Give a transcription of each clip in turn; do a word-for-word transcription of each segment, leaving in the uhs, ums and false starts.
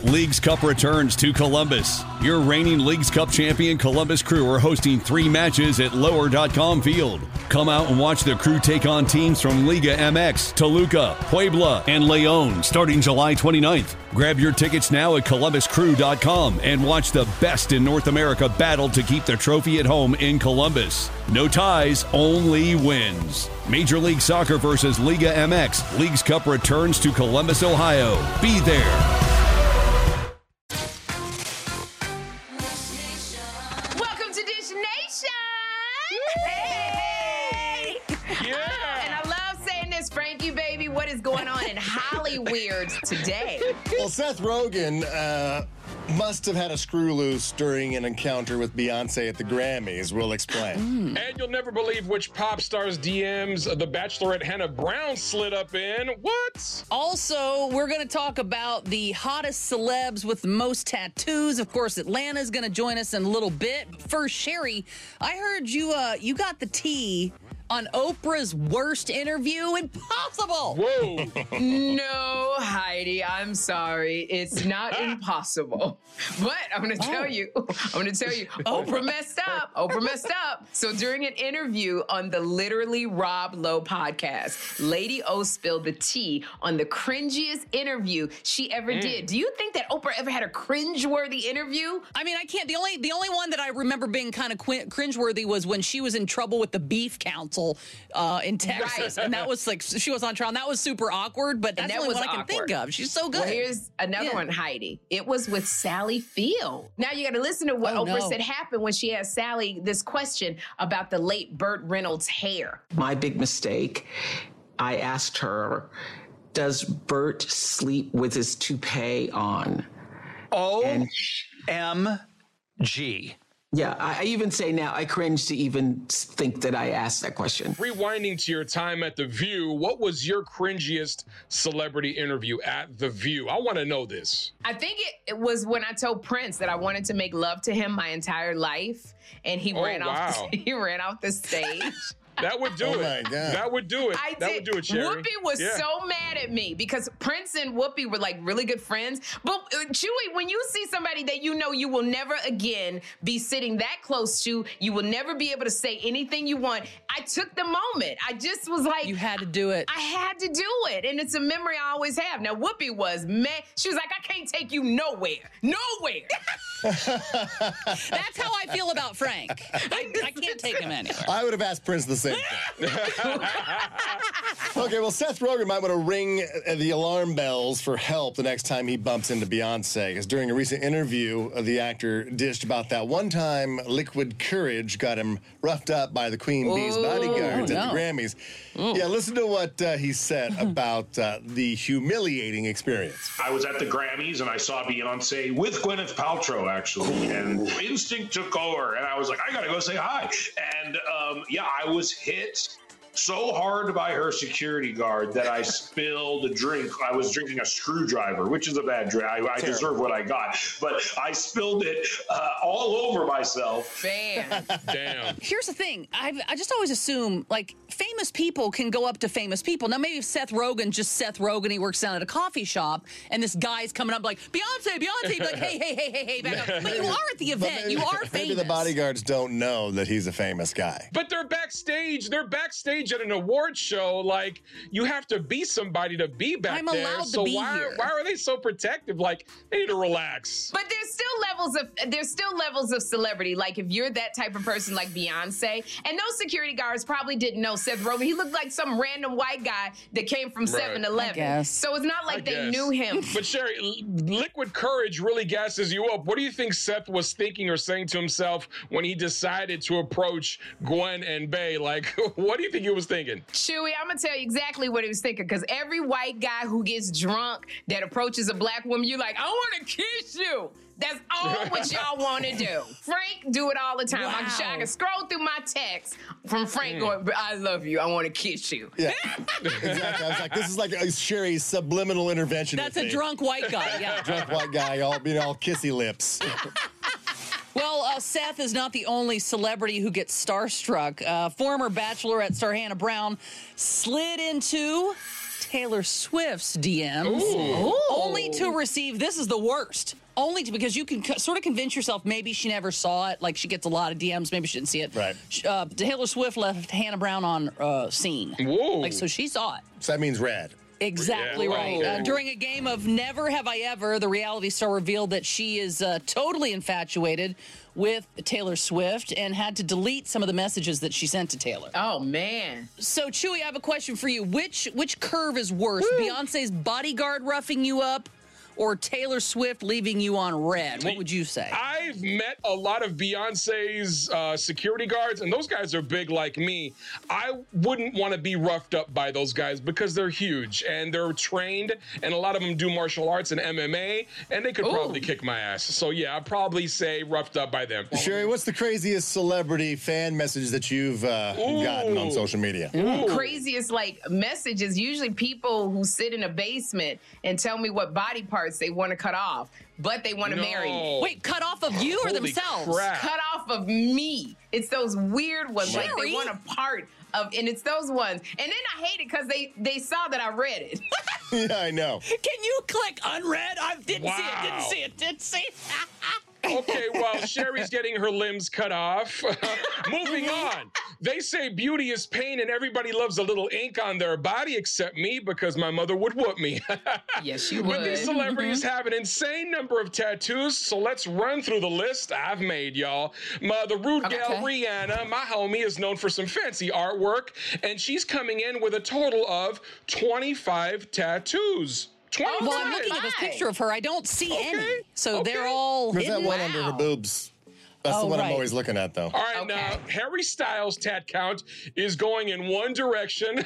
Leagues Cup returns to Columbus. Your reigning Leagues Cup champion Columbus Crew are hosting three matches at lower dot com Field. Come out and watch the Crew take on teams from Liga M X, Toluca, Puebla, and Leon starting July twenty-ninth. Grab your tickets now at columbus crew dot com and watch the best in North America battle to keep the trophy at home in Columbus. No ties, only wins. Major League Soccer versus Liga M X. Leagues Cup returns to Columbus, Ohio. Be there. Weird today. Well, Seth Rogen uh, must have had a screw loose during an encounter with Beyonce at the Grammys. We'll explain. Mm. And you'll never believe which pop star's D Ms the Bachelorette Hannah Brown slid up in. What? Also, we're going to talk about the hottest celebs with the most tattoos. Of course, Atlanta's going to join us in a little bit. First, Sherry, I heard you uh, you got the tea on Oprah's worst interview impossible. Whoa. No, Heidi, I'm sorry. It's not impossible. But I'm going to tell Oh. you, I'm going to tell you, Oprah messed up. Oprah messed up. So during an interview on the Literally Rob Lowe podcast, Lady O spilled the tea on the cringiest interview she ever Mm. did. Do you think that Oprah ever had a cringeworthy interview? I mean, I can't. The only the only one that I remember being kind of qu- cringeworthy was when she was in trouble with the Beef Council uh, in Texas, Right. and that was like she was on trial. And that was super awkward, but that's And the that only was one I can awkward. think of. She's so good. Well, here's another Yeah. one, Heidi. It was with Sally Field. Now you got to listen to what Oh, Oprah no. said happened when she asked Sally this question about the late Burt Reynolds' hair. My big mistake, I asked her, does Bert sleep with his toupee on? O M G. Yeah, I, I even say now, I cringe to even think that I asked that question. Rewinding to your time at The View, what was your cringiest celebrity interview at The View? I want to know this. I think it, it was when I told Prince that I wanted to make love to him my entire life, and he Oh, ran wow. off. He ran off the stage. That would do Oh, it. my God. That would do it. I that did. would do it, Sherry. Whoopi was Yeah. so mad at me because Prince and Whoopi were like really good friends. But uh, Chewy, when you see somebody that you know you will never again be sitting that close to, you will never be able to say anything you want. I took the moment. I just was like, You had to do it. I had to do it. And it's a memory I always have. Now, Whoopi was mad. She was like, I can't take you nowhere. Nowhere. That's how I feel about Frank. I, I can't take him anywhere. I would have asked Prince the same thing. Okay, well, Seth Rogen might want to ring uh, the alarm bells for help the next time he bumps into Beyonce. Because during a recent interview, uh, the actor dished about that one time Liquid Courage got him roughed up by the Queen Bee's Ooh, bodyguards at no. the Grammys. Yeah, listen to what uh, he said about uh, the humiliating experience. I was at the Grammys and I saw Beyonce with Gwyneth Paltrow, actually, and instinct took over. And I was like, I gotta go say hi. And um, yeah, I was hit so hard by her security guard that I spilled a drink. I was drinking a screwdriver, which is a bad drink. I, I deserve what I got, but I spilled it uh, all over myself. Man. Damn. Here's the thing. I I just always assume, like, famous people can go up to famous people. Now, maybe if Seth Rogen, just Seth Rogen, he works down at a coffee shop, and this guy's coming up like, Beyonce, Beyonce, be like, hey, hey, hey, hey, hey, back up. But you are at the event. But You are maybe famous. the bodyguards don't know that he's a famous guy. But they're backstage. They're backstage at an award show. Like, you have to be somebody to be back I'm there. allowed to so be why, here. why are they so protective? Like, they need to relax. But there's still levels of there's still levels of celebrity. Like if you're that type of person like Beyonce, and those security guards probably didn't know Seth Rogen. He looked like some random white guy that came from Right. seven eleven. I guess. So it's not like I they guess. knew him. But Sherry, L- Liquid Courage really gasses you up. What do you think Seth was thinking or saying to himself when he decided to approach Gwen and Bay? Like, what do you think he was thinking? Chewy, I'm gonna tell you exactly what he was thinking. Because every white guy who gets drunk that approaches a black woman, you like, I want to kiss you. That's all what y'all want to do. Frank do it all the time. I, can, I can scroll through my texts from Frank going, I love you. I want to kiss you. Yeah, exactly. I was like, this is like a Sherry's subliminal intervention. That's with a me. drunk white guy, yeah. drunk white guy, all you know, all kissy lips. Well, uh, Seth is not the only celebrity who gets starstruck. Uh, former Bachelorette star Hannah Brown slid into Taylor Swift's D Ms, Ooh. only to receive, this is the worst, only to, because you can co- sort of convince yourself maybe she never saw it, like she gets a lot of D Ms, maybe she didn't see it. Right. Uh, Taylor Swift left Hannah Brown on uh, scene. Whoa. Like, so she saw it. So that means red. Exactly Yeah, right. okay. Uh, during a game of Never Have I Ever, the reality star revealed that she is uh, totally infatuated with Taylor Swift and had to delete some of the messages that she sent to Taylor. Oh, man. So, Chewy, I have a question for you. Which which curve is worse? Beyonce's bodyguard roughing you up or Taylor Swift leaving you on red? What would you say? I've met a lot of Beyonce's uh, security guards, and those guys are big like me. I wouldn't want to be roughed up by those guys because they're huge and they're trained, and a lot of them do martial arts and M M A, and they could Ooh. probably kick my ass. So, yeah, I'd probably say roughed up by them. Sherry, what's the craziest celebrity fan message that you've uh, gotten on social media? Craziest like messages, usually people who sit in a basement and tell me what body parts they want to cut off, but they want to marry me. Wait, cut off of you or Holy themselves? crap. Cut off of me. It's those weird ones, like Sherry? they want a part of, and it's those ones. And then I hate it because they they saw that I read it. Yeah, I know. Can you click unread? I didn't see it, Wow. didn't see it, didn't see it. Okay, well, Sherry's getting her limbs cut off. Moving on. They say beauty is pain and everybody loves a little ink on their body except me because my mother would whoop me. Yes, you But would. these celebrities have an insane number of tattoos, so let's run through the list I've made, y'all. My, the rude gal Okay. Rihanna, my homie, is known for some fancy artwork, and she's coming in with a total of twenty-five tattoos. twenty-five. Well, I'm looking at this Right. picture of her. I don't see Okay. any. So Okay. they're all There's that hidden. one under her Wow. boobs. That's Oh, the one I'm right. always looking at, though. All right, Okay. now Harry Styles' tat count is going in one direction.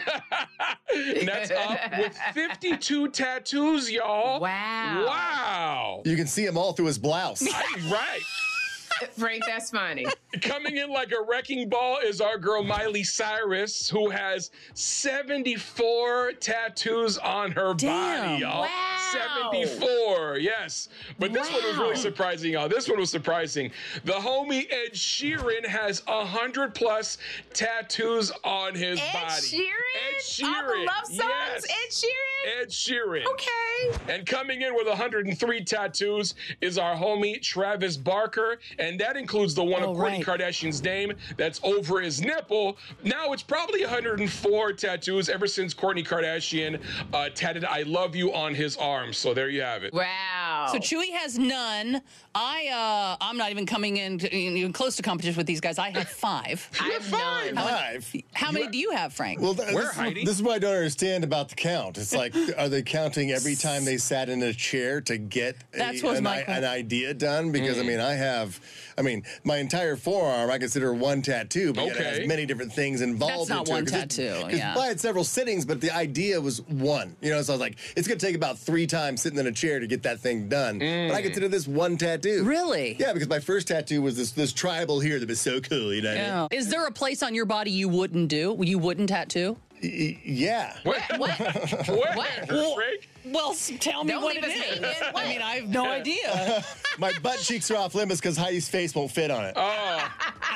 And that's up with fifty-two tattoos, y'all. Wow. Wow. You can see them all through his blouse. Right. Frank, that's funny. Coming in like a wrecking ball is our girl Miley Cyrus, who has seventy-four tattoos on her Damn. body, y'all. Wow. seventy-four, yes. But this one was really Wow. surprising, y'all. This one was surprising. The homie Ed Sheeran has one hundred plus tattoos on his Ed body. Sheeran? Ed Sheeran. All the love songs? Yes. Ed Sheeran? Ed Sheeran. Okay. And coming in with one hundred three tattoos is our homie Travis Barker, and that includes the one Oh, of Kourtney right. Kardashian's name that's over his nipple. Now it's probably one hundred four tattoos ever since Kourtney Kardashian uh, tatted "I love you" on his arm. So there you have it. Wow. So Chewy has none. I uh I'm not even coming in to, even close to competition with these guys. I have five. I have none. Five. How many do you have, Frank? Well, th- Where, this, is- Heidi? this is what I don't understand about the count. It's like, are they counting every time they sat in a chair to get a, That's what's an, my i- que- an idea done? Because, I mean, I have, I mean, my entire forearm I consider one tattoo, but yet it Okay. has many different things involved That's not into one it. 'Cause it- tattoo, 'cause yeah. I had several sittings, but the idea was one. You know, so I was like, it's going to take about three times sitting in a chair to get that thing done. But I consider this one tattoo. Really? Yeah, because my first tattoo was this this tribal here that was so cool, you know what I mean? Yeah. Is there a place on your body you wouldn't do? You wouldn't tattoo? Y- Yeah. What? What? What? What? Frank? Well, s- tell me Don't what leave it us is. hanging. I mean, I have no idea. My butt cheeks are off limits because Heidi's face won't fit on it. Oh,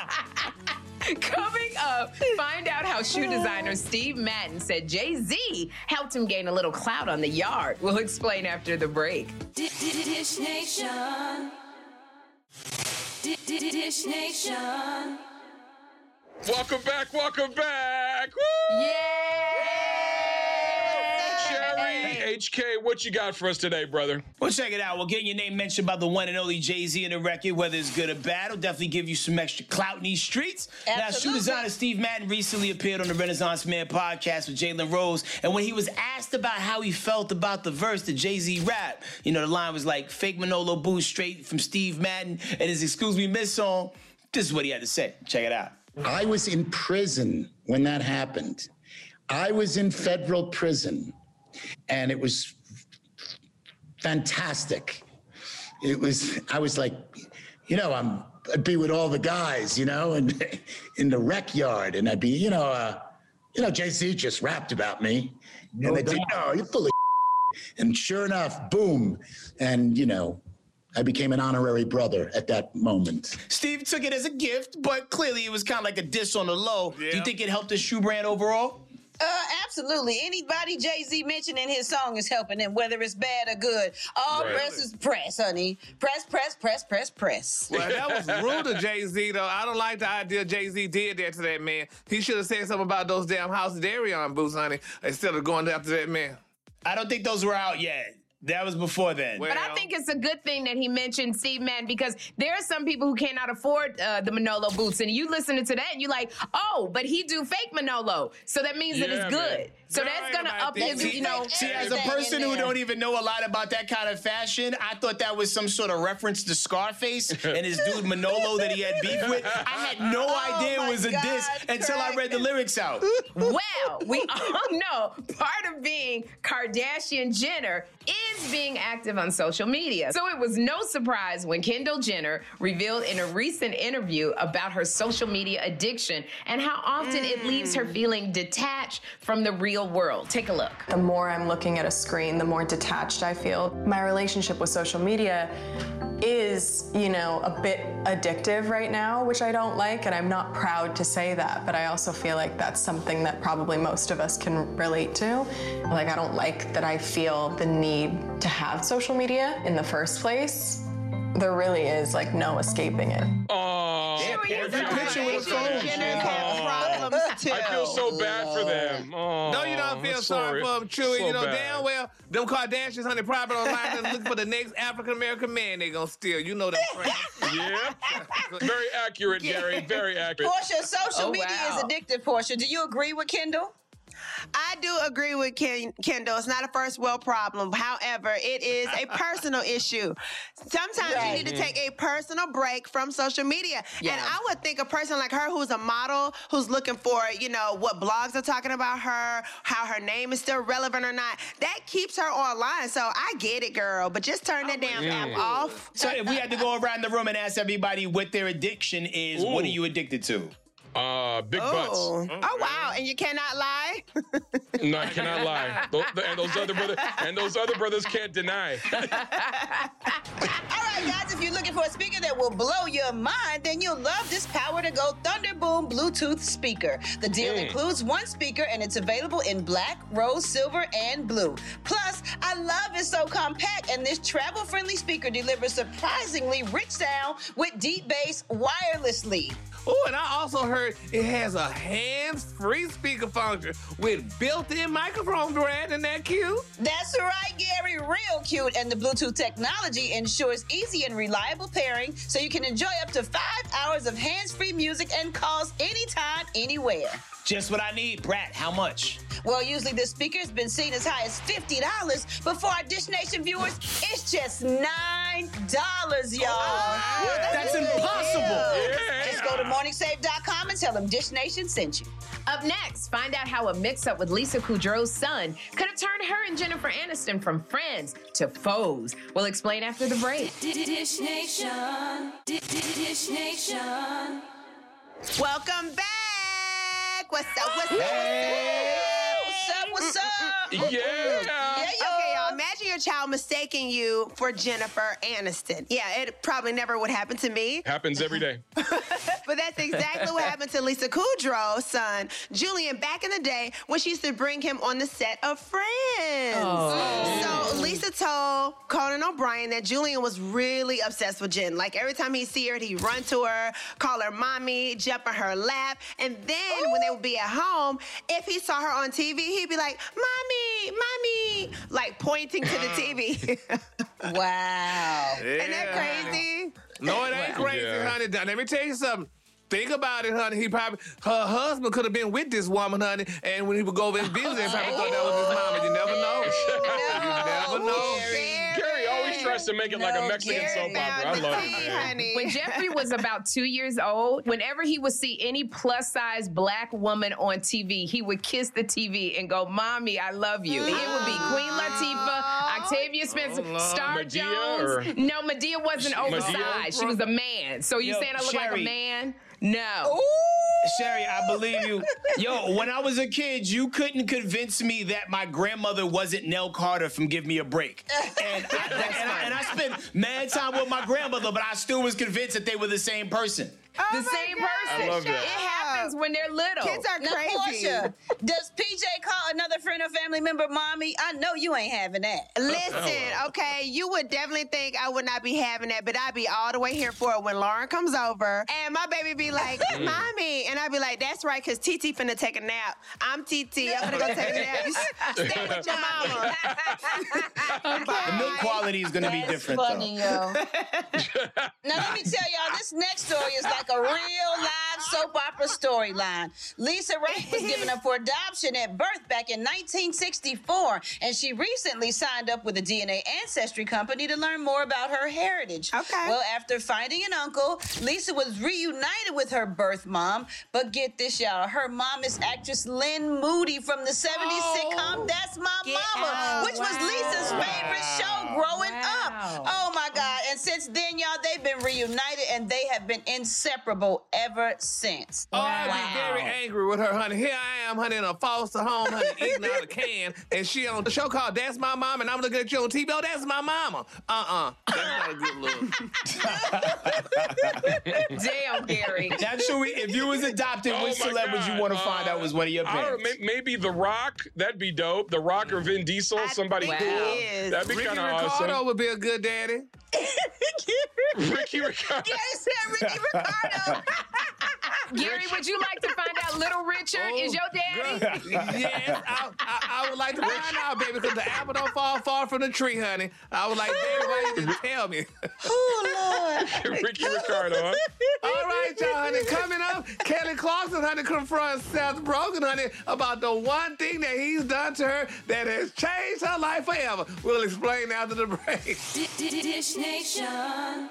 Coming up, find out how shoe designer Steve Madden said Jay-Z helped him gain a little clout on the yard. We'll explain after the break. Dish Nation. Dish Nation. welcome back, welcome back. Woo! Yay! Sherry, H K, what you got for us today, brother? Well, check it out. We're getting your name mentioned by the one and only Jay-Z in the record, whether it's good or bad. It'll definitely give you some extra clout in these streets. Now, shoe Absolutely. designer Steve Madden recently appeared on the Renaissance Man podcast with Jalen Rose. And when he was asked about how he felt about the verse that Jay-Z rap, you know, the line was like, fake Manolo boost straight from Steve Madden and his Excuse Me Miss song. This is what he had to say. Check it out. I was in prison when that happened. I was in federal prison, and it was fantastic. It was, I was like, you know, I'm, I'd be with all the guys, you know, and in the rec yard, and I'd be, you know, uh, you know, Jay-Z just rapped about me, and they'd say, no, you're full of and sure enough, boom, and, you know, I became an honorary brother at that moment. Steve took it as a gift, but clearly it was kind of like a diss on the low. Do you think it helped his shoe brand overall? Uh, absolutely. Anybody Jay-Z mentioned in his song is helping him, whether it's bad or good. All Right. press is press, honey. Press, press, press, press, press. Well, that was rude of Jay-Z, though. I don't like the idea Jay-Z did there to that man. He should have said something about those damn House of Darion boots, honey, instead of going after that man. I don't think those were out yet. That was before then. But I think it's a good thing that he mentioned Steve Madden, because there are some people who cannot afford uh, the Manolo boots, and you listening to that and you're like, oh, but he do fake Manolo, so that means that Yeah, it's good. man. So No, that's gonna I up think- his, you know. See, as a person who don't even know a lot about that kind of fashion, I thought that was some sort of reference to Scarface and his dude Manolo that he had beef with. I had no Oh idea it was a my diss God, until I read the lyrics out. Well, we all know part of being Kardashian Jenner is being active on social media. So it was no surprise when Kendall Jenner revealed in a recent interview about her social media addiction and how often it leaves her feeling detached from the real world. Take a look. The more I'm looking at a screen, the more detached I feel. My relationship with social media is, you know, a bit addictive right now, which I don't like, and I'm not proud to say that, but I also feel like that's something that probably most of us can relate to. Like, I don't like that I feel the need to have social media in the first place. There really is, like, no escaping it. Oh, picture with a phone. Jenners have problems too. I feel so bad for them. Oh, No, you don't feel that's sorry for them, Chewy. So you know bad. damn well them Kardashians, honey, probably online and looking for the next African-American man they gonna steal. You know that, friend. Yeah. Very accurate, Gary. Very accurate. Portia, social Oh, media wow. is addictive, Portia. Do you agree with Kendall? I do agree with Ken, Kendall. It's not a first world problem. However, it is a personal issue. Sometimes Right. you need to take a personal break from social media. Yeah. And I would think a person like her who's a model, who's looking for, you know, what blogs are talking about her, how her name is still relevant or not, that keeps her online. So I get it, girl, but just turn that damn app off. So if we had to go around the room and ask everybody what their addiction is, what are Ooh. you addicted to? Uh, big Oh. butts. Oh, wow. And you cannot lie? No, I cannot lie. Those, and those other brothers, and those other brothers can't deny. All right, guys, if you're looking for a speaker that will blow your mind, then you'll love this Power to Go Thunderboom Bluetooth speaker. The deal Mm. includes one speaker, and it's available in black, rose, silver, and blue. Plus, I love it's so compact, and this travel-friendly speaker delivers surprisingly rich sound with deep bass wirelessly. Oh, and I also heard it has a hands-free speaker function with built-in microphone, Brad. Isn't that cute? That's right, Gary. Real cute. And the Bluetooth technology ensures easy and reliable pairing so you can enjoy up to five hours of hands-free music and calls anytime, anywhere. Just what I need. Brad, how much? Well, usually this speaker has been seen as high as fifty dollars, but for our Dish Nation viewers, it's just nine dollars, y'all. Oh, that's impossible. Yeah. Just go to morning save dot com and tell them Dish Nation sent you. Up next, find out how a mix-up with Lisa Kudrow's son could have turned her and Jennifer Aniston from friends to foes. We'll explain after the break. Dish Nation. Dish Nation. Welcome back. What's up? What's up? What's up? What's up? Yeah. Yeah, Okay, y'all. Imagine your child mistaking you for Jennifer Aniston. Yeah, it probably never would happen to me. Happens every day. But that's exactly what happened to Lisa Kudrow's son, Julian, back in the day when she used to bring him on the set of Friends. So Lisa told Conan O'Brien that Julian was really obsessed with Jen. Like every time he'd see her, he'd run to her, call her mommy, jump in her lap. And then when they would be at home, if he saw her on T V, he'd be like, mommy, mommy, like pointing to the T V. Wow. Isn't that crazy? No, it ain't crazy, Yeah. honey. Now, let me tell you something. Think about it, honey. He probably, her husband could have been with this woman, honey, and when he would go over and visit, he probably thought that was his mama. You never know. You never know. Gary always tries to make it like a Mexican Gary soap opera. I found the love tea, it. honey. When Jeffrey was about two years old, whenever he would see any plus-size black woman on T V, he would kiss the T V and go, "Mommy, I love you." It would be Queen Latifah, Octavia Spencer, Star Medea, Jones. or- No, Medea wasn't Medea? oversized. She was a man. So you Yo, saying I look like a Sherry. man? No. Sherry, I believe you. Yo, when I was a kid, you couldn't convince me that my grandmother wasn't Nell Carter from Give Me a Break. And I, and I, and I spent mad time with my grandmother, but I still was convinced that they were the same person. The same person. I love that. It happened happens when they're little. Kids are Now, crazy. Portia, does P J call another friend or family member mommy? I know you ain't having that. Listen, okay, you would definitely think I would not be having that, but I'd be all the way here for it when Lauren comes over and my baby be like, Mommy, and I'd be like, that's right, because T T finna take a nap. I'm T T, I'm gonna go take a nap. You stay with your mama. The milk quality is going to be That's different, funny, though. Now, let me tell y'all, this next story is like a real live soap opera storyline. Lisa Wright was given up for adoption at birth back in nineteen sixty-four, and she recently signed up with a D N A ancestry company to learn more about her heritage. Okay. Well, after finding an uncle, Lisa was reunited with her birth mom, but get this, y'all, her mom is actress Lynn Moody from the seventies Oh, sitcom That's My Mama, out. which was Wow. Lisa's favorite show growing up. Oh my God. And since then, y'all, they've been reunited and they have been inseparable ever since. Oh, I'd be very angry with her, honey. Here I am, honey, in a foster home, honey, eating out of a can, and she on a show called That's My Mom, and I'm looking at you on T V. Oh, that's my mama. Uh-uh. That's not a good look. Damn, Gary. That's true. If you was adopted, Oh which my celeb would you God. want to find out was one of your I don't parents? know, may- maybe The Rock. That'd be dope. The Rock or Vin Diesel. Somebody think cool. he is. That'd be Ricky kind of Ricardo awesome. would be a good daddy. Ricky Ricardo. Gary said Ricky Ricardo. Gary, would you like to find out Little Richard is your daddy? Yes, I, I, I would like to find out, baby, because the apple don't fall far from the tree, honey. I was like, Daddy, why you didn't tell me? Oh, Lord. Ricky Ricardo, huh? All right, y'all, honey. Coming up, Kelly Clarkson, honey, confronts Seth Rogen, honey, about the one thing that he's done to her that has changed her life forever. We'll explain after the break. Dish Nation.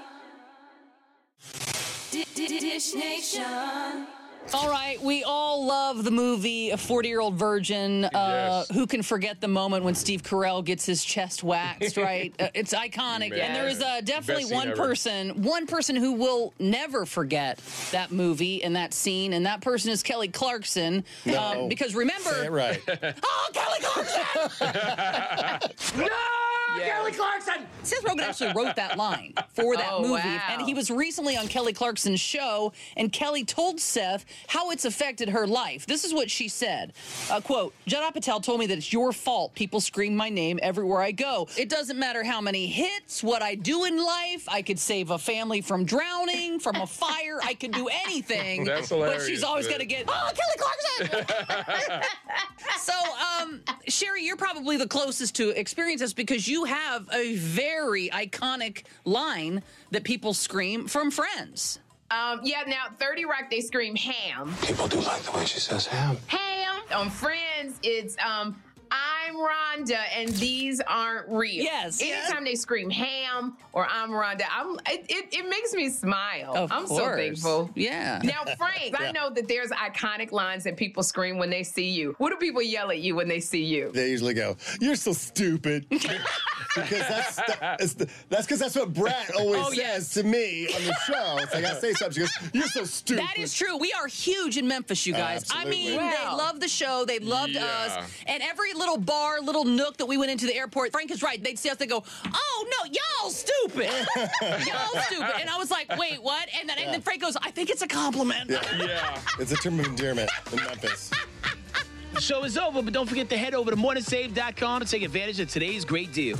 Dish Nation. All right, we all love the movie A forty-Year-Old Virgin. Uh, Yes. Who can forget the moment when Steve Carell gets his chest waxed, right? Uh, it's iconic. Man. And there is uh, definitely Best scene one ever. person, one person who will never forget that movie and that scene, and that person is Kelly Clarkson. No. Um, because remember... Say it right. Oh, Kelly Clarkson! No! Kelly Clarkson! Seth Rogen actually wrote that line for that Oh, movie. wow. And he was recently on Kelly Clarkson's show, and Kelly told Seth how it's affected her life. This is what she said. Uh, quote, Judd Apatow told me that it's your fault. People scream my name everywhere I go. It doesn't matter how many hits, what I do in life. I could save a family from drowning, from a fire. I could do anything. That's But hilarious, she's always man. going to get, oh, Kelly Clarkson! So, um, Sherry, you're probably the closest to experience this because you have a very iconic line that people scream from Friends. Um, yeah, now thirty Rock, they scream ham. People do like the way she says ham. Ham. On Friends, it's um, I'm Rhonda and these aren't real. Yes, Anytime yes. they scream ham or I'm Rhonda, I'm it, it, it makes me smile. Of I'm so course. thankful. Yeah. Now, Frank, I know that there's iconic lines that people scream when they see you. What do people yell at you when they see you? They usually go, "You're so stupid," because that's that's that's because that's what Brat always Oh, says yes. to me on the show. It's like I say something, she goes, "You're so stupid." That is true. We are huge in Memphis, you Oh, guys. I mean, absolutely. they Wow. love the show. They loved Yeah. us. And every little bar, little nook that we went into the airport, Frank is right. They'd see us, they go, oh, no, y'all stupid. Y'all stupid. And I was like, wait, what? And then, and then Frank goes, I think it's a compliment. Yeah. It's a term of endearment in Memphis. The show is over, but don't forget to head over to morning save dot com to take advantage of today's great deal.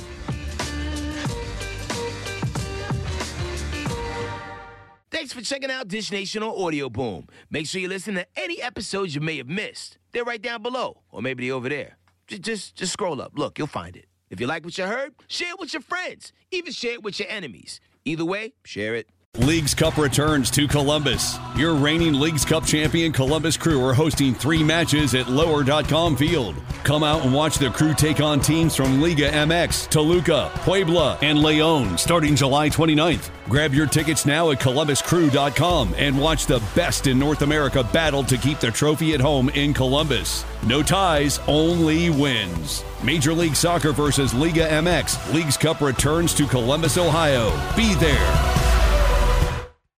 Thanks for checking out Dish Nation on Audio Boom. Make sure you listen to any episodes you may have missed. They're right down below, or maybe they're over there. Just, just, just scroll up. Look, you'll find it. If you like what you heard, share it with your friends. Even share it with your enemies. Either way, share it. Leagues Cup returns to Columbus. Your reigning Leagues Cup champion Columbus Crew are hosting three matches at lower dot com field. Come out and watch the Crew take on teams from Liga M X, Toluca, Puebla, and Leon starting July twenty-ninth. Grab your tickets now at columbus crew dot com and watch the best in North America battle to keep the trophy at home in Columbus. No ties, only wins. Major League Soccer versus Liga M X. Leagues Cup returns to Columbus, Ohio. Be there.